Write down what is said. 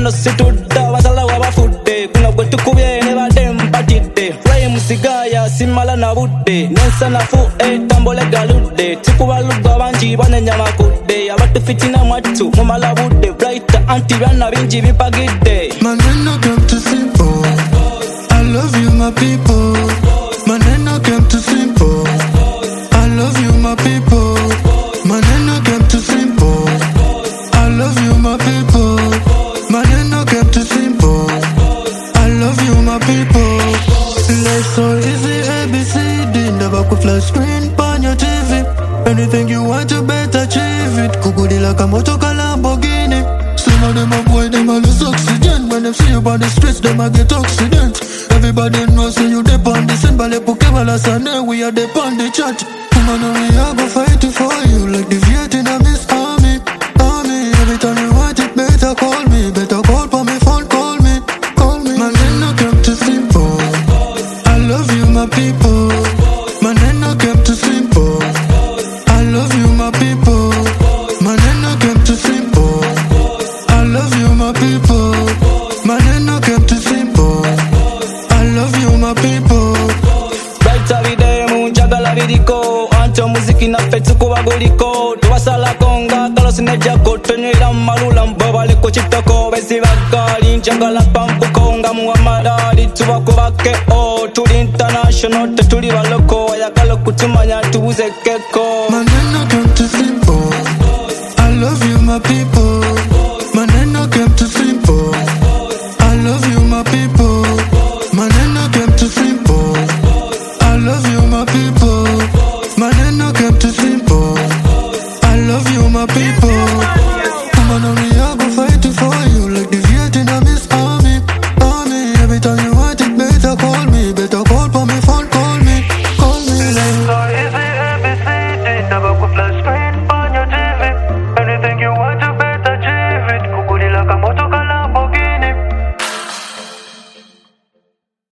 bano situdda basala wabafudde kuno gwe tukubye ne badde mpatidde Ray musigaya simala na budde nensa nafu tambole galudde tikuba lugga banji banenya makudde abatu fitina mwatu mumala budde bright anti bana binji bipagidde Maneno came to simple I love you my people Maneno came to simple I love you my people Maneno came to simple I love you my people Maneno came to simple I love you my people Life so easy ABCD never could flash screen on your TV Anything you want you better achieve it Kugudi like a motoka Lamborghini Some of them a boy them a lose oxygen When they see you on the streets them a get accident Everybody knows say you dep on the scene Bale pukebala sane we are dep on the chat Woman we are go fight for you Like the Vietnamese army Every time you want it better call me Better call for me phone call me Maneno came to simple I love you my people Maneno came to simple I love you my people Maneno came to simple I love you my people Maneno came to simple I love you my people Right avide munjagala vidiko Anto muziki na fetu kubaguliko Tuwasala konga kalosi nejako Tenwila malula mbobali kuchitoko Bezi bakali njagala pampuko Nga muamadari tubakubake Tuli international tetuli baloko Ayakalo kutumanya tubuze keko Maneno